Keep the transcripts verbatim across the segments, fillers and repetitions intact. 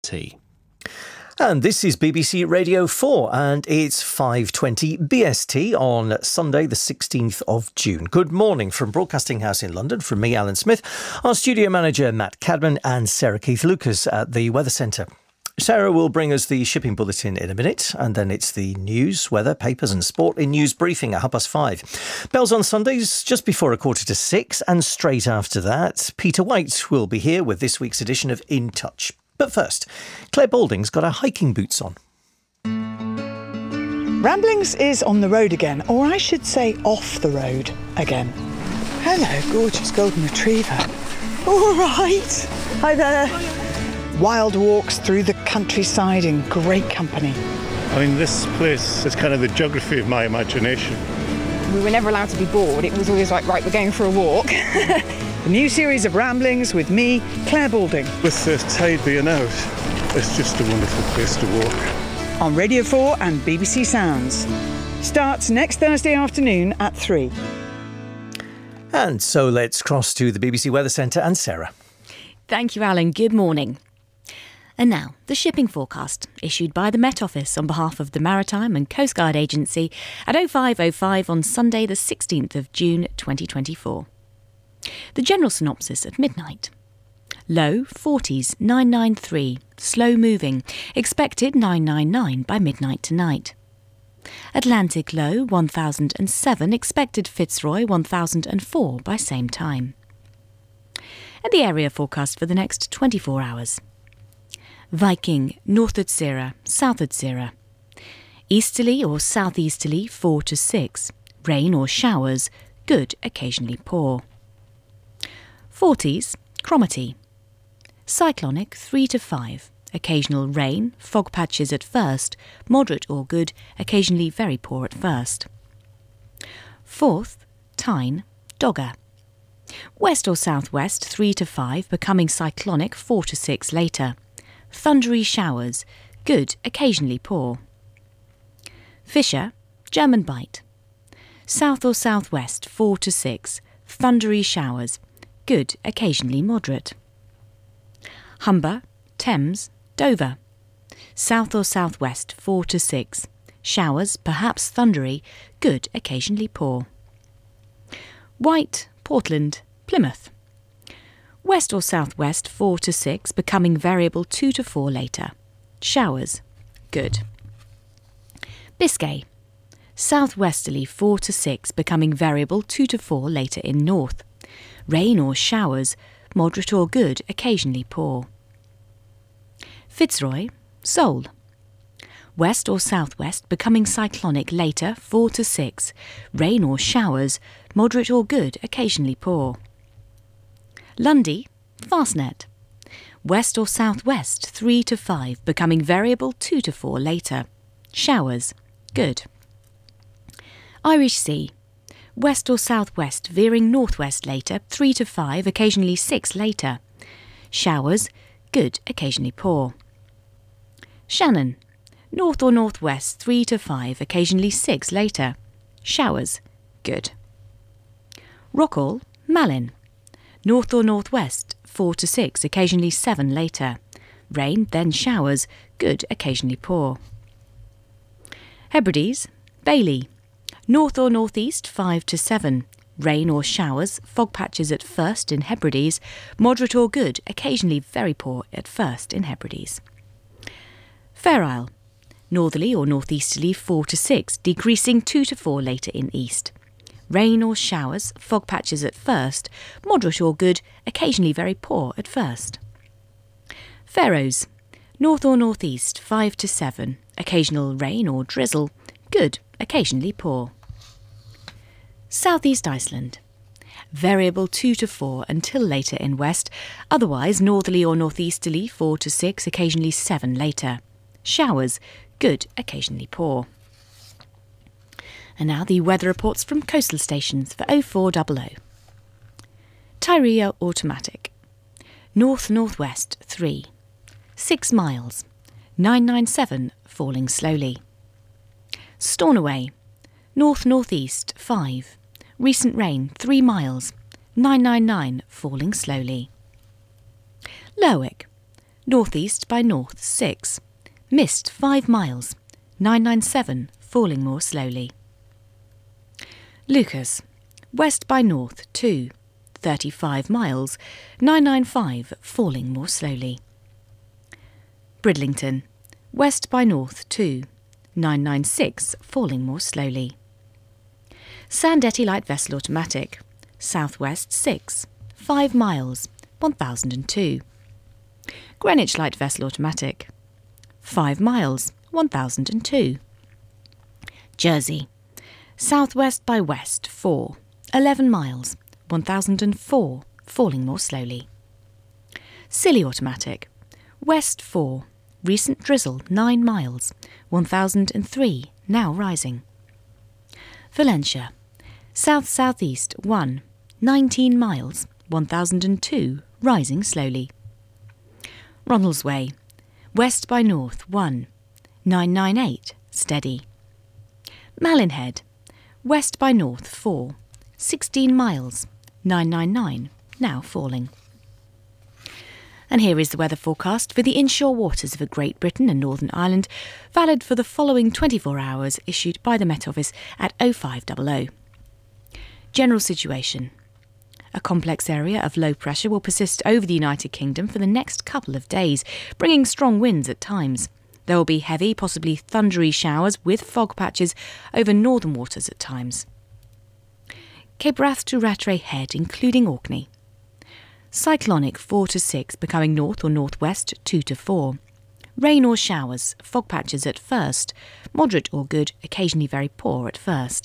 T. And this is B B C Radio four, and it's five twenty B S T on Sunday the sixteenth of June. Good morning from Broadcasting House in London, from me, Alan Smith, our studio manager Matt Cadman and Sarah Keith Lucas at the Weather Centre. Sarah will bring us the shipping bulletin in a minute, and then it's the news, weather, papers and sport in News Briefing at half past five. Bells on Sundays just before a quarter to six, and straight after that, Peter White will be here with this week's edition of In Touch. But first, Claire Balding's got her hiking boots on. Ramblings is on the road again, or I should say off the road again. Hello, gorgeous golden retriever. All right. Hi there. Hi. Wild walks through the countryside in great company. I mean, this place is kind of the geography of my imagination. We were never allowed to be bored. It was always like, right, we're going for a walk. The new series of Ramblings with me, Claire Balding. With the tide being out, it's just a wonderful place to walk. On Radio four and B B C Sounds. Starts next Thursday afternoon at three. And so let's cross to the B B C Weather Centre and Sarah. Thank you, Alan. Good morning. And now, the shipping forecast, issued by the Met Office on behalf of the Maritime and Coast Guard Agency at oh five oh five on Sunday the sixteenth of June twenty twenty-four. The general synopsis at midnight. Low forties nine nine three, slow moving, expected nine nine nine by midnight tonight. Atlantic low one thousand seven, expected Fitzroy one thousand four by same time. And the area forecast for the next twenty-four hours. Viking, north Utsira, south Utsira. Easterly or southeasterly four to six, rain or showers, good occasionally poor. forties, Cromarty. Cyclonic three to five, occasional rain, fog patches at first, moderate or good, occasionally very poor at first. Fourth, Tyne, Dogger. West or southwest three to five, becoming cyclonic four to six later. Thundery showers, good, occasionally poor. Fisher, German Bight. South or southwest four to six, thundery showers, good, occasionally moderate. Humber, Thames, Dover. South or southwest four to six, showers, perhaps thundery, good, occasionally poor. White, Portland, Plymouth. West or southwest four to six, becoming variable two to four later. Showers, good. Biscay. Southwesterly four to six, becoming variable two to four later in north. Rain or showers, moderate or good, occasionally poor. Fitzroy, Seoul. West or southwest, becoming cyclonic later four to six, rain or showers, moderate or good, occasionally poor. Lundy, Fastnet. West or southwest three to five, becoming variable two to four later. Showers, good. Irish Sea. West or southwest, veering northwest later, three to five, occasionally six later. Showers, good, occasionally poor. Shannon. North or northwest, three to five, occasionally six later. Showers, good. Rockall, Malin. North or northwest, four to six, occasionally seven later. Rain, then showers, good, occasionally poor. Hebrides, Bailey. North or northeast, five to seven. Rain or showers, fog patches at first in Hebrides, moderate or good, occasionally very poor at first in Hebrides. Fair Isle. Northerly or northeasterly, four to six, decreasing two to four later in east. Rain or showers, fog patches at first, moderate or good, occasionally very poor at first. Faroes. North or northeast, five to seven, occasional rain or drizzle, good, occasionally poor. Southeast Iceland. Variable two to four until later in west, otherwise northerly or northeasterly four to six, occasionally seven later. Showers, good, occasionally poor. And now the weather reports from coastal stations for oh four hundred. Tyria Automatic. North-northwest three. six miles. nine nine seven, falling slowly. Stornoway. North-northeast five. Recent rain three miles. nine nine nine, falling slowly. Lerwick. Northeast by north six. Mist five miles. nine nine seven, falling more slowly. Lucas. West by north two. thirty-five miles. nine nine five, falling more slowly. Bridlington. West by north two. nine nine six, falling more slowly. Sandetti light vessel automatic. Southwest six. five miles. one thousand two. Greenwich light vessel automatic. five miles. one thousand two. Jersey. Southwest by west four. eleven miles. one thousand four, falling more slowly. Scilly automatic. West four. Recent drizzle nine miles. one thousand three, now rising. Valencia. South-southeast one. nineteen miles. one thousand two, rising slowly. Ronaldsway. West by north one. nine nine eight, steady. Malinhead. West by north four. sixteen miles. nine nine nine, now falling. And here is the weather forecast for the inshore waters of Great Britain and Northern Ireland, valid for the following twenty-four hours, issued by the Met Office at oh five hundred. General situation. A complex area of low pressure will persist over the United Kingdom for the next couple of days, bringing strong winds at times. There will be heavy, possibly thundery showers with fog patches over northern waters at times. Cape Wrath to Rattray Head, including Orkney. Cyclonic four to six, becoming north or northwest two to four. Rain or showers, fog patches at first, moderate or good, occasionally very poor at first.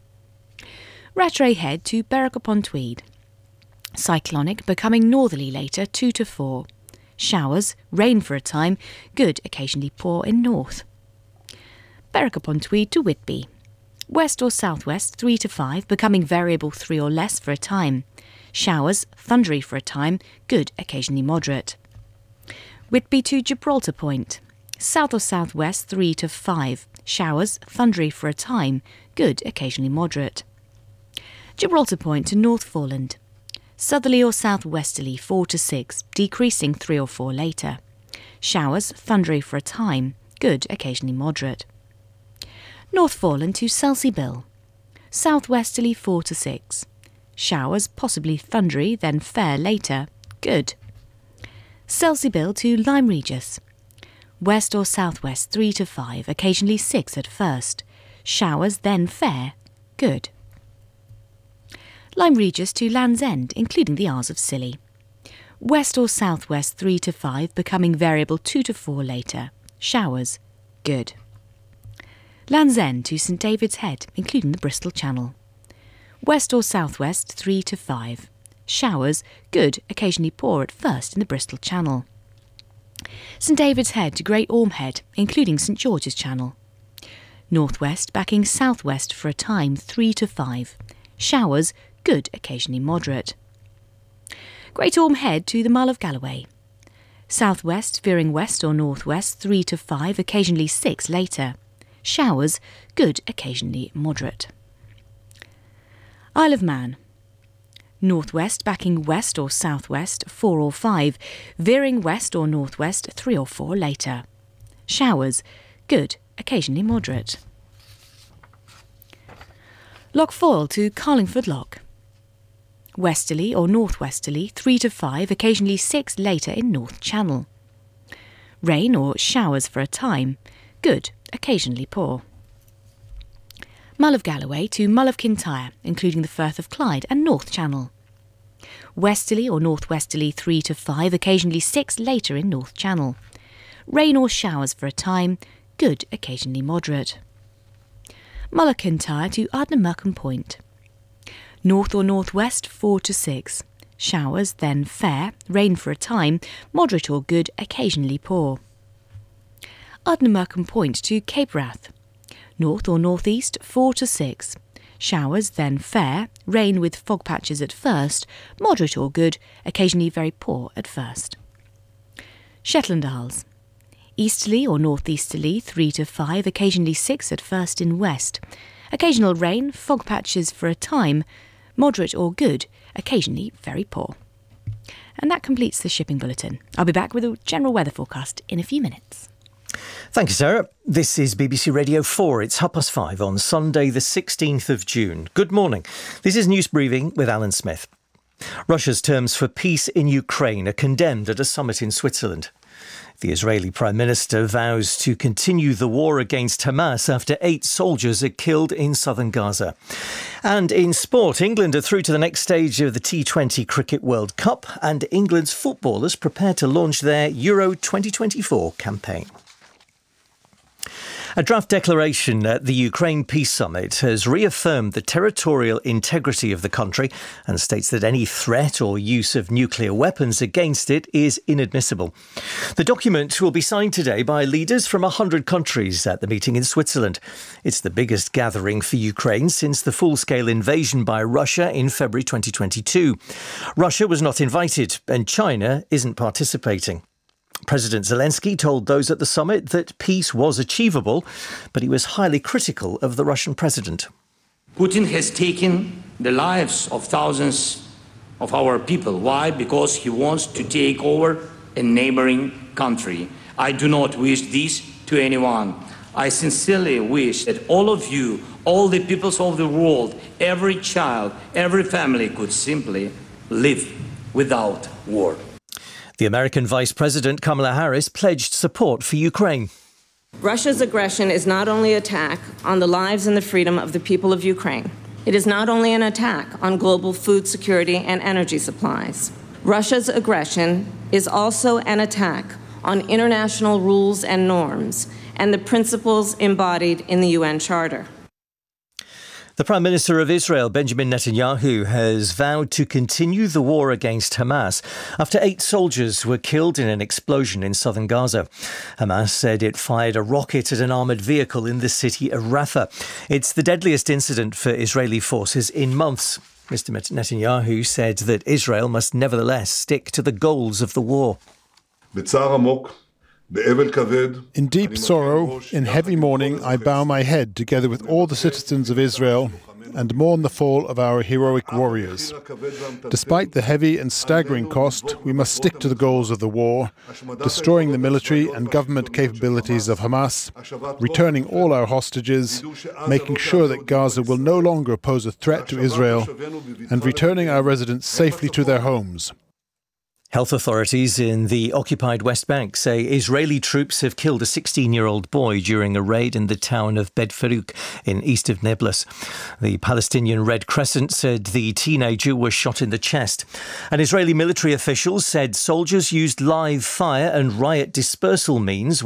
Rattray Head to Berwick-upon-Tweed. Cyclonic, becoming northerly later two to four. Showers, rain for a time, good, occasionally poor in north. Berwick-upon-Tweed to Whitby. West or southwest three to five, becoming variable three or less for a time. Showers, thundery for a time, good, occasionally moderate. Whitby to Gibraltar Point. South or southwest three to five. Showers, thundery for a time, good, occasionally moderate. Gibraltar Point to North Foreland. Southerly or southwesterly four to six, decreasing three or four later. Showers, thundery for a time, good, occasionally moderate. North Foreland to Selsey Bill. Southwesterly four to six. Showers, possibly thundery, then fair later, good. Selsey Bill to Lyme Regis. West or southwest three to five, occasionally six at first. Showers, then fair, good. Lyme Regis to Land's End, including the Isles of Scilly. West or southwest three to five, becoming variable two to four later. Showers, good. Land's End to St David's Head, including the Bristol Channel. West or southwest three to five. Showers, good, occasionally poor at first in the Bristol Channel. St David's Head to Great Orme Head, including St George's Channel. Northwest backing southwest for a time three to five. Showers, good, occasionally moderate. Great Orme Head to the Mull of Galloway. Southwest veering west or northwest three to five, occasionally six later. Showers, good, occasionally moderate. Isle of Man. Northwest backing west or southwest four or five, veering west or northwest three or four later. Showers, good, occasionally moderate. Loch Foyle to Carlingford Loch. Westerly or northwesterly three to five, occasionally six later in North Channel. Rain or showers for a time, good, occasionally poor. Mull of Galloway to Mull of Kintyre, including the Firth of Clyde and North Channel. Westerly or northwesterly three to five, occasionally six later in North Channel. Rain or showers for a time, good, occasionally moderate. Mull of Kintyre to Ardnamurchan Point. North or northwest four to six. Showers, then fair, rain for a time, moderate or good, occasionally poor. Ardnamurchan Point to Cape Wrath. North or northeast four to six. Showers, then fair, rain with fog patches at first, moderate or good, occasionally very poor at first. Shetland Isles. Easterly or northeasterly three to five, occasionally six at first in west. Occasional rain, fog patches for a time, moderate or good, occasionally very poor. And that completes the shipping bulletin. I'll be back with a general weather forecast in a few minutes. Thank you, Sarah. This is B B C Radio four. It's half past five on Sunday, the sixteenth of June. Good morning. This is News Briefing with Alan Smith. Russia's terms for peace in Ukraine are condemned at a summit in Switzerland. The Israeli Prime Minister vows to continue the war against Hamas after eight soldiers are killed in southern Gaza. And in sport, England are through to the next stage of the T twenty Cricket World Cup, and England's footballers prepare to launch their Euro twenty twenty-four campaign. A draft declaration at the Ukraine Peace Summit has reaffirmed the territorial integrity of the country and states that any threat or use of nuclear weapons against it is inadmissible. The document will be signed today by leaders from one hundred countries at the meeting in Switzerland. It's the biggest gathering for Ukraine since the full-scale invasion by Russia in February twenty twenty-two. Russia was not invited and China isn't participating. President Zelensky told those at the summit that peace was achievable, but he was highly critical of the Russian president. Putin has taken the lives of thousands of our people. Why? Because he wants to take over a neighboring country. I do not wish this to anyone. I sincerely wish that all of you, all the peoples of the world, every child, every family could simply live without war. The American Vice President Kamala Harris pledged support for Ukraine. Russia's aggression is not only an attack on the lives and the freedom of the people of Ukraine. It is not only an attack on global food security and energy supplies. Russia's aggression is also an attack on international rules and norms and the principles embodied in the U N Charter. The Prime Minister of Israel, Benjamin Netanyahu, has vowed to continue the war against Hamas after eight soldiers were killed in an explosion in southern Gaza. Hamas said it fired a rocket at an armoured vehicle in the city of Rafah. It's the deadliest incident for Israeli forces in months. Mister Netanyahu said that Israel must nevertheless stick to the goals of the war. In deep sorrow, in heavy mourning, I bow my head together with all the citizens of Israel and mourn the fall of our heroic warriors. Despite the heavy and staggering cost, we must stick to the goals of the war, destroying the military and government capabilities of Hamas, returning all our hostages, making sure that Gaza will no longer pose a threat to Israel, and returning our residents safely to their homes. Health authorities in the occupied West Bank say Israeli troops have killed a sixteen-year-old boy during a raid in the town of Bet Farouk in east of Nablus. The Palestinian Red Crescent said the teenager was shot in the chest. And Israeli military officials said soldiers used live fire and riot dispersal means